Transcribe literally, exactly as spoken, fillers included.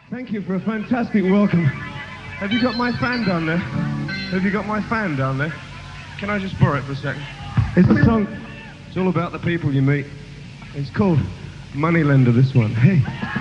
Thank you for a fantastic welcome. Have you got my fan down there? Have you got my fan down there? Can I just borrow it for a second? It's a song. It's all about the people you meet. It's called Moneylender, this one. Hey.